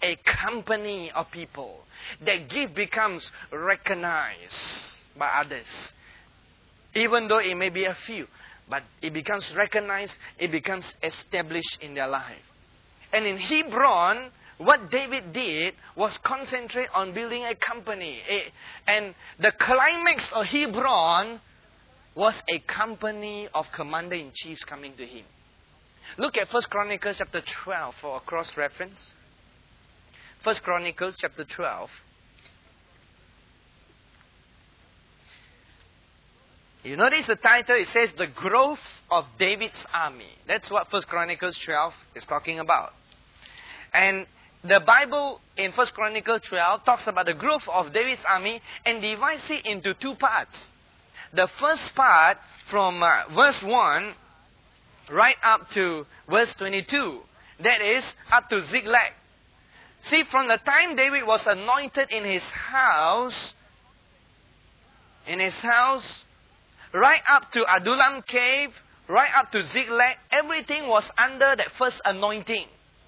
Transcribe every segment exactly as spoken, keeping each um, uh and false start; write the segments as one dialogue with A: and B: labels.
A: a company of people. That gift becomes recognized by others. Even though it may be a few. But it becomes recognized, it becomes established in their life. And in Hebron, what David did was concentrate on building a company. A, and the climax of Hebron was a company of commander-in-chiefs coming to him. Look at First Chronicles chapter twelve for a cross-reference. First Chronicles chapter twelve. You notice the title, it says the growth of David's army. That's what First Chronicles twelve is talking about. And the Bible in First Chronicles twelve talks about the growth of David's army and divides it into two parts. The first part from uh, verse one right up to verse twenty-two. That is up to Ziklag. See, from the time David was anointed in his house, in his house, right up to Adullam cave, right up to Ziklag, everything was under that first anointing.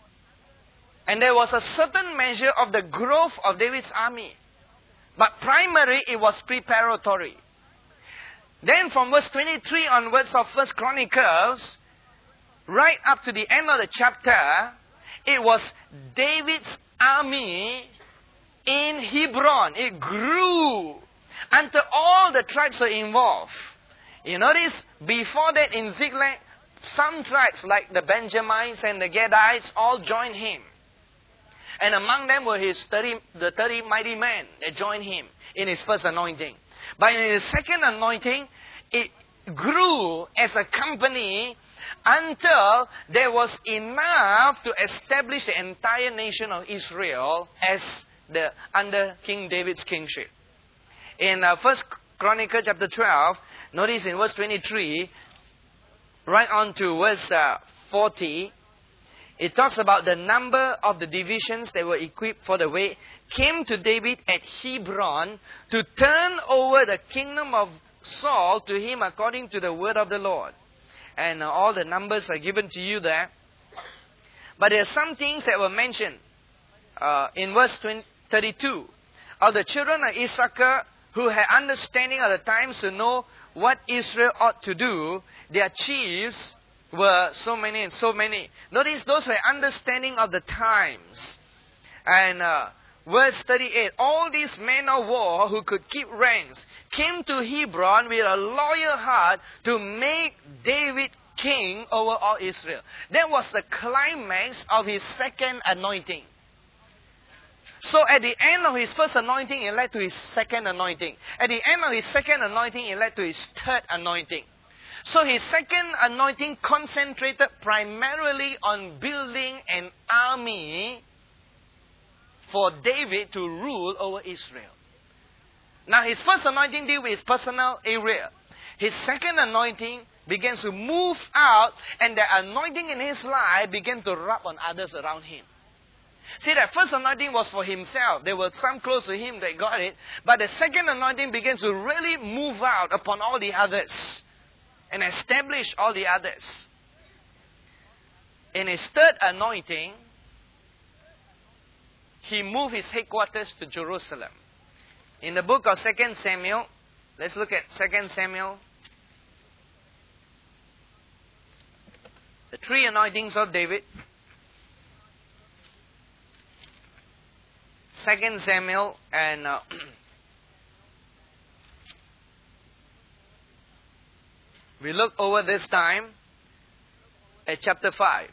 A: And there was a certain measure of the growth of David's army. But primarily, it was preparatory. Then from verse twenty-three onwards of First Chronicles, right up to the end of the chapter, it was David's army in Hebron. It grew until all the tribes were involved. You notice, before that in Ziklag, some tribes like the Benjamites and the Gadites all joined him. And among them were his thirty, the thirty mighty men that joined him in his first anointing. But in his second anointing, it grew as a company until there was enough to establish the entire nation of Israel as the under King David's kingship. In uh, First Chronicles chapter twelve, notice in verse twenty-three, right on to verse uh, forty, it talks about the number of the divisions that were equipped for the way came to David at Hebron to turn over the kingdom of Saul to him according to the word of the Lord. And uh, all the numbers are given to you there. But there are some things that were mentioned uh, in verse thirty-two. Of the children of Issachar who had understanding of the times to know what Israel ought to do, their chiefs were so many and so many. Notice those were understanding of the times. And uh, verse thirty-eight, all these men of war who could keep ranks came to Hebron with a loyal heart to make David king over all Israel. That was the climax of his second anointing. So at the end of his first anointing, it led to his second anointing. At the end of his second anointing, it led to his third anointing. So his second anointing concentrated primarily on building an army for David to rule over Israel. Now his first anointing dealt with his personal area. His second anointing begins to move out, and the anointing in his life began to rub on others around him. See, that first anointing was for himself. There were some close to him that got it. But the second anointing begins to really move out upon all the others and establish all the others. In his third anointing, he moved his headquarters to Jerusalem. In the book of Second Samuel, let's look at Second Samuel. The three anointings of David. Second Samuel and uh, we look over this time at chapter five.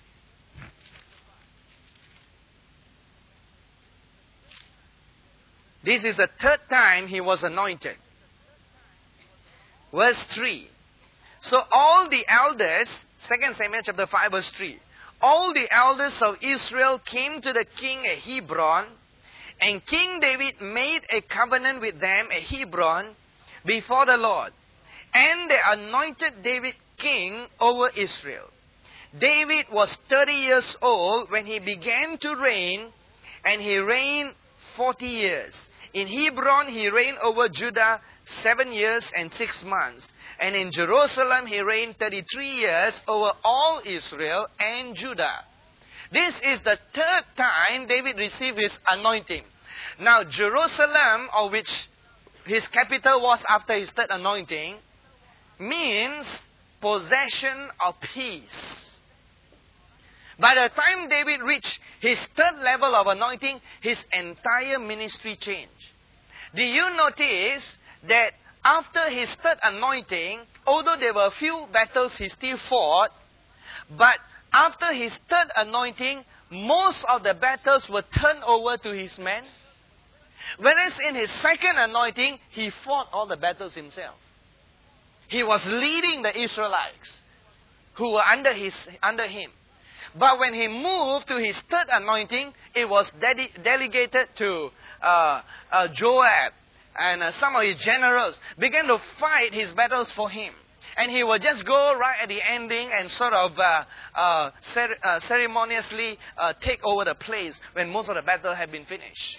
A: This is the third time he was anointed. Verse three. So all the elders, Second Samuel chapter five verse three. All the elders of Israel came to the king at Hebron, and King David made a covenant with them at Hebron before the Lord. And they anointed David king over Israel. David was thirty years old when he began to reign, and he reigned forty years. In Hebron he reigned over Judah seven years and six months. And in Jerusalem he reigned thirty-three years over all Israel and Judah. This is the third time David received his anointing. Now, Jerusalem, of which his capital was after his third anointing, means possession of peace. By the time David reached his third level of anointing, his entire ministry changed. Do you notice that after his third anointing, although there were a few battles he still fought, but after his third anointing, most of the battles were turned over to his men. Whereas in his second anointing, he fought all the battles himself. He was leading the Israelites who were under his under him. But when he moved to his third anointing, it was de- delegated to uh, uh, Joab, and uh, some of his generals began to fight his battles for him. And he would just go right at the ending and sort of uh, uh, cer- uh, ceremoniously uh, take over the place when most of the battle had been finished.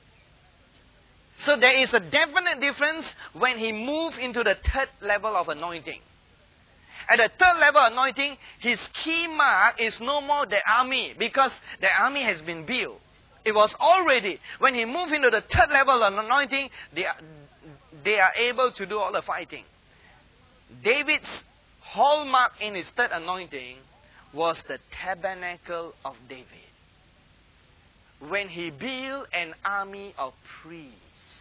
A: So there is a definite difference when he moved into the third level of anointing. At the third level of anointing, his key mark is no more the army, because the army has been built. It was already, when he moved into the third level of anointing, they are, they are able to do all the fighting. David's hallmark in his third anointing was the tabernacle of David. When he built an army of priests.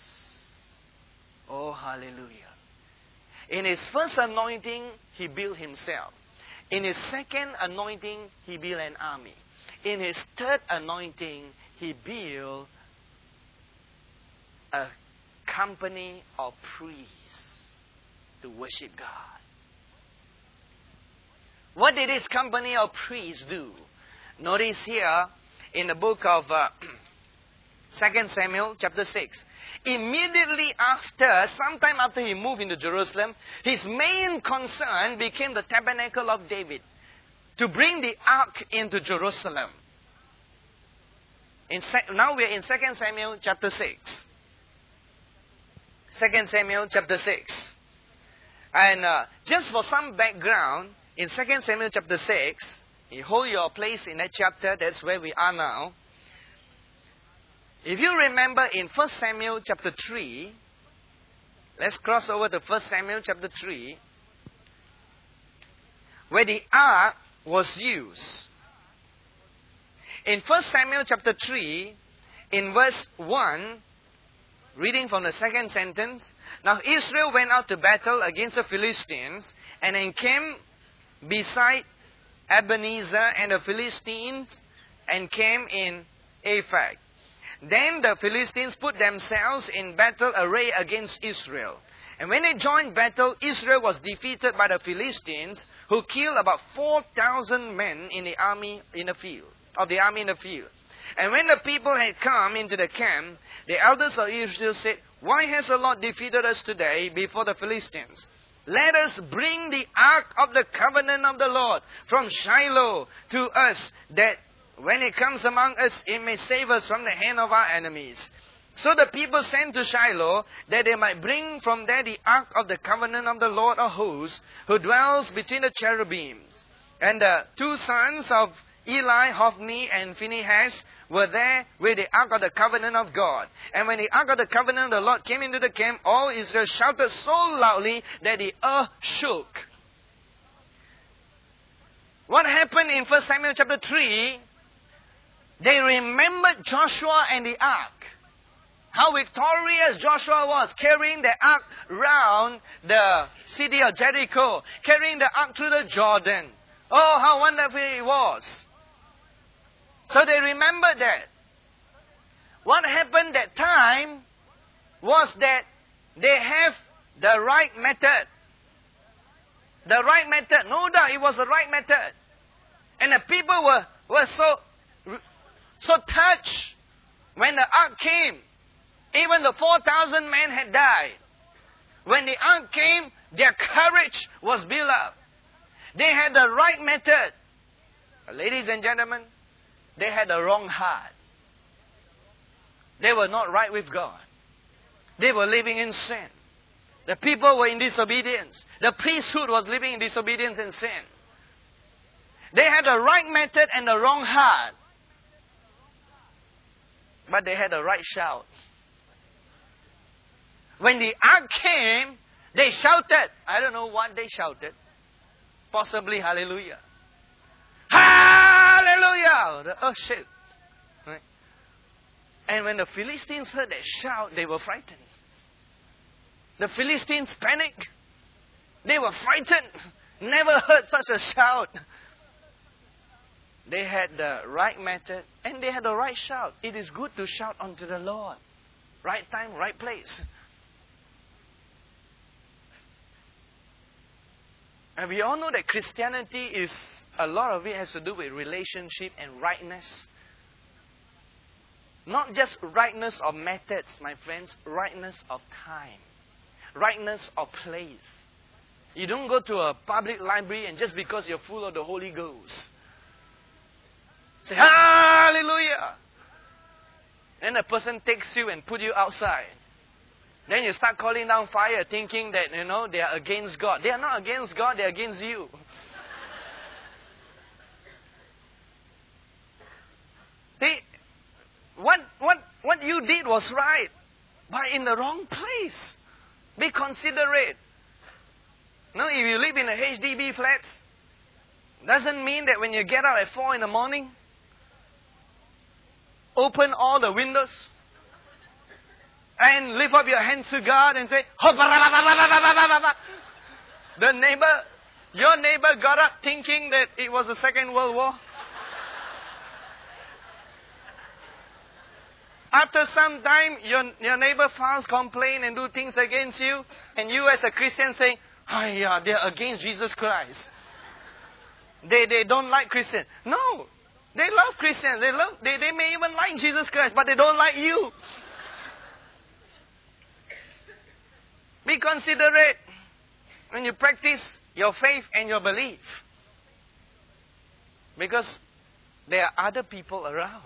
A: Oh, hallelujah. In his first anointing, he built himself. In his second anointing, he built an army. In his third anointing, he built a company of priests to worship God. What did this company of priests do? Notice here in the book of uh, Second Samuel chapter six. Immediately after, sometime after he moved into Jerusalem, his main concern became the tabernacle of David, to bring the ark into Jerusalem. In sec- now we are in Second Samuel chapter six. Second Samuel chapter six. And uh, just for some background, in Second Samuel chapter six, you hold your place in that chapter, that's where we are now. If you remember in First Samuel chapter three, let's cross over to First Samuel chapter three, where the ark was used. In First Samuel chapter three, in verse one, reading from the second sentence, now Israel went out to battle against the Philistines and encamped beside Ebenezer, and the Philistines encamped in Aphek. Then the Philistines put themselves in battle array against Israel. And when they joined battle, Israel was defeated by the Philistines, who killed about four thousand men in the army in the field, of the army in the field. And when the people had come into the camp, the elders of Israel said, "Why has the Lord defeated us today before the Philistines? Let us bring the ark of the covenant of the Lord from Shiloh to us, that when it comes among us, it may save us from the hand of our enemies." So the people sent to Shiloh, that they might bring from there the ark of the covenant of the Lord of hosts, who dwells between the cherubims. And the two sons of Eli, Hophni and Phinehas, were there with the ark of the covenant of God. And when the ark of the covenant of the Lord came into the camp, all Israel shouted so loudly that the earth shook. What happened in First Samuel chapter three? They remembered Joshua and the ark. How victorious Joshua was, carrying the ark round the city of Jericho, carrying the ark through the Jordan. Oh, how wonderful it was. So they remembered that. What happened that time was that they have the right method. The right method. No doubt it was the right method. And the people were, were so... So touched when the ark came. Even the four thousand men had died. When the ark came, their courage was built up. They had the right method. Ladies and gentlemen, they had the wrong heart. They were not right with God. They were living in sin. The people were in disobedience. The priesthood was living in disobedience and sin. They had the right method and the wrong heart. but they had a right shout. When the ark came, they shouted. I don't know what they shouted. Possibly hallelujah. Hallelujah! The earth shook. Right? And when the Philistines heard that shout, they were frightened. The Philistines panicked. They were frightened. Never heard such a shout. They had the right method and they had the right shout. It is good to shout unto the Lord. Right time, right place. And we all know that Christianity is, a lot of it has to do with relationship and rightness. Not just rightness of methods, my friends, rightness of time. Rightness of place. You don't go to a public library and just because you're full of the Holy Ghost, say, hallelujah. Then the person takes you and put you outside. Then you start calling down fire thinking that, you know, they are against God. They are not against God, they are against you. They, what, what, what you did was right, but in the wrong place. Be considerate. No, if you live in a H D B flat, doesn't mean that when you get up at four in the morning, open all the windows and lift up your hands to God and say, the neighbor, your neighbor got up thinking that it was the Second World War. After some time, your, your neighbor files complaint and do things against you, and you as a Christian say, oh yeah, they're against Jesus Christ. They they don't like Christians. No, they love Christians. They love they, they may even like Jesus Christ, but they don't like you. Be considerate when you practice your faith and your belief. Because there are other people around.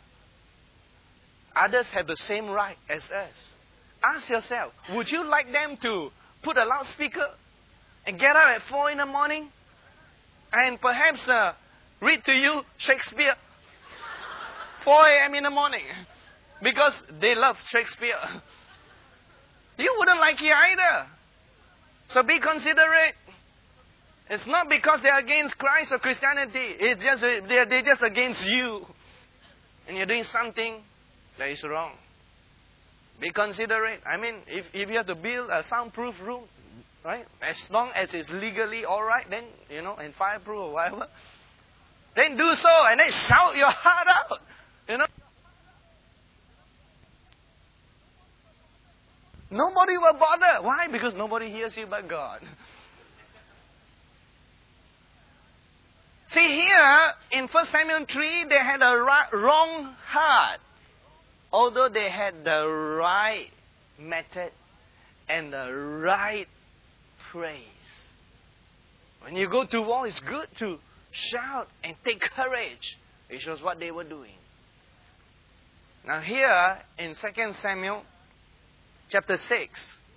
A: Others have the same right as us. Ask yourself, would you like them to put a loudspeaker and get up at four in the morning and perhaps uh, read to you Shakespeare? four a.m. in the morning. Because they love Shakespeare. You wouldn't like it either. So be considerate. It's not because they're against Christ or Christianity. It's just they're, they're just against you. And you're doing something that is wrong. Be considerate. I mean, if, if you have to build a soundproof room, right? As long as it's legally alright, then, you know, and fireproof or whatever, then do so and then shout your heart out. You know? Nobody will bother. Why? Because nobody hears you but God. See here, in First Samuel three, they had a right, wrong heart. Although they had the right method and the right praise. When you go to war, it's good to shout and take courage. Which was what they were doing. Now here, in Second Samuel chapter six,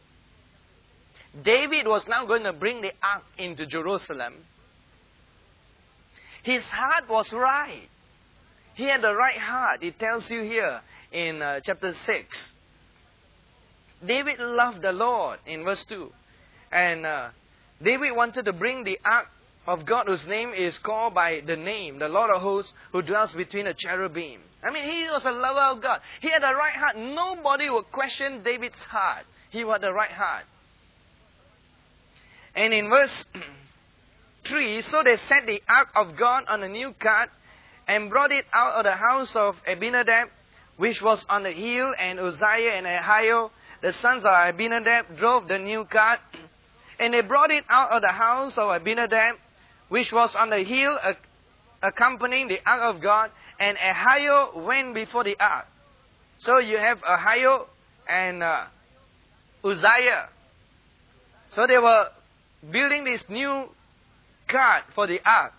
A: David was now going to bring the ark into Jerusalem. His heart was right. He had the right heart. It tells you here in uh, chapter six. David loved the Lord in verse two. And uh, David wanted to bring the ark of God whose name is called by the name, the Lord of hosts, who dwells between the cherubim. I mean, he was a lover of God. He had the right heart. Nobody would question David's heart. He had the right heart. And in verse three, so they set the ark of God on a new cart and brought it out of the house of Abinadab, which was on the hill, and Uzziah and Ahio, the sons of Abinadab, drove the new cart. And they brought it out of the house of Abinadab, which was on the hill, accompanying the ark of God, and Ahio went before the ark. So you have Ahio and uh, Uzziah. So they were building this new cart for the ark.